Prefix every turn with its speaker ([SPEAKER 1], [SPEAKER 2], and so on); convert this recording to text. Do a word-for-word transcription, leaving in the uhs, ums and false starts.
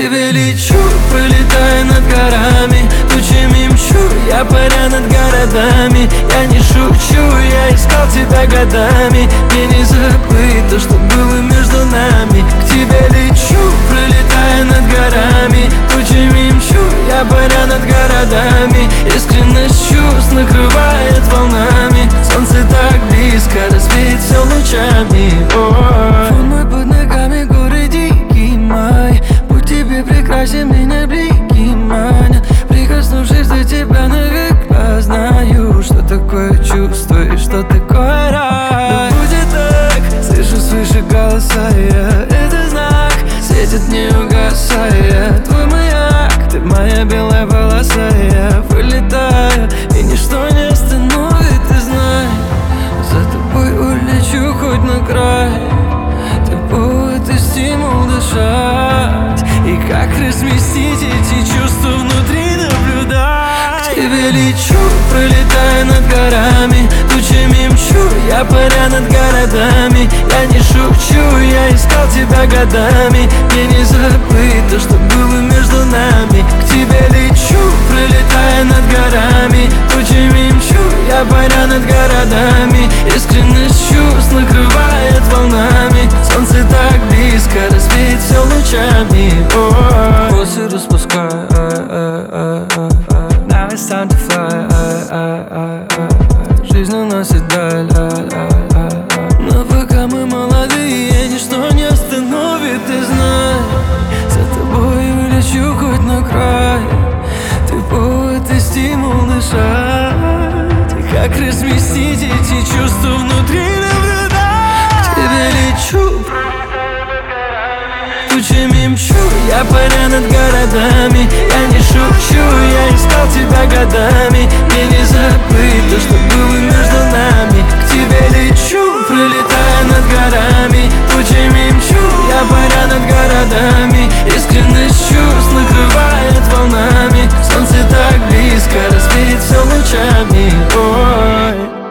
[SPEAKER 1] тебе лечу, пролетая над горами, тучами мчу, я паря над городами. Я не шучу, я искал тебя годами. Мне не забыть то, что было между нами. К тебе лечу, пролетая над горами, тучами мчу, я паря над городами. Искренность чувств накрывает волнами. Солнце так близко, разбить все лучами. Фон мой под ногами, горы дикий май. Путь тебе прекрасен, меня блики манят. Прикоснувшись до тебя навека, знаю, что такое чувство и что такое рай. Но будет так, слышу свыше голоса я. Это знак, светит не угасая. Твой маяк, ты моя белая полоса. Я вылетаю, и ничто не остановит, ты знай. За тобой улечу хоть на край. Ты повод и стимул дышать. И как разместить эти чувства внутри наблюдать. К тебе лечу, пролетая над горами, тучами мчу, я паря над городами. Я не шучу, я искал тебя годами. Мне не забыть то, что было между нами. К тебе лечу, пролетая над горами, тучами мчу, я паря над городами. Искренность чувств накрывает волнами. Солнце так близко, разбить все лучами. Волосы распускаю, now it's time to fly. Жизнь уносит даль, но пока мы молодые, ничто не остановит, ты знай. За тобой улечу хоть на край. Ты повод и стимул дышать. И как разместить эти чувства внутри наблюдать. К тебе лечу, тучами мчу, я паря над городами. Я не шучу, я искал тебя годами. Мне не забыть то, что было между нами. К тебе лечу, пролетая над горами, тучами мчу, я паря над городами. Искренность чувств накрывает волнами. Солнце так близко, разбить все лучами. Ой.